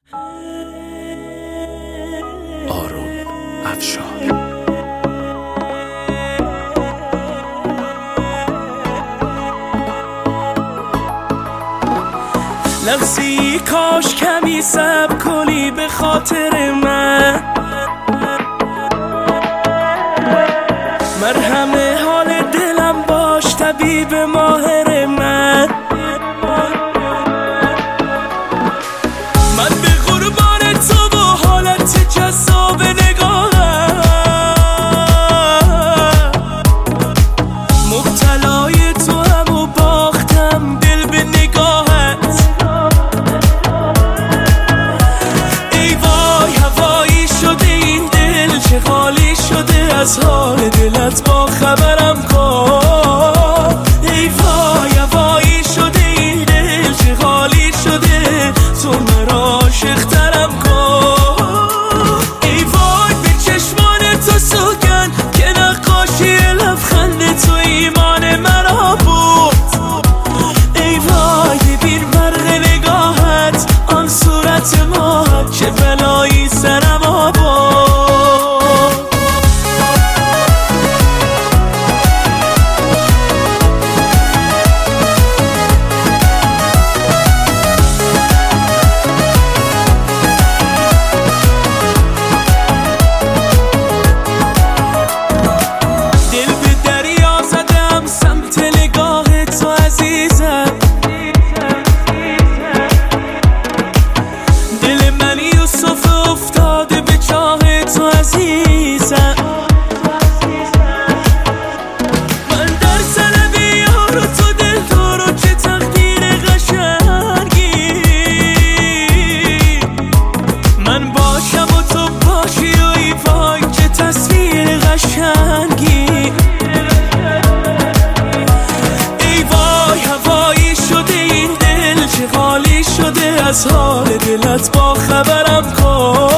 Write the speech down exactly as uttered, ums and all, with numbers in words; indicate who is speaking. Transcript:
Speaker 1: آروم افشار.
Speaker 2: لحظی کاش کمی صبر کنی به خاطر من، مرهم حال دلم باش طبیب ماهر من. من به قربان تو و حالت جذاب نگاهم، مبتلای تو هم و باختم دل به نگاهت. ای وای هوایی شده این دل، چه خالی شده از حال دلت با خبرم کن. ای وای هوایی شده این دل، چه خالی شده تو مرا عاشق‌ترم کن. ای وای به چشمان تو سوگن که نقاشی لبخند تو ایمان مرا بود. ای وای ببین برق نگاهت آن صورت ماه، چه بلایی سرم آورد. ای وای هوایی شده این دل، چه خالی شده از حال دلت با خبرم کن.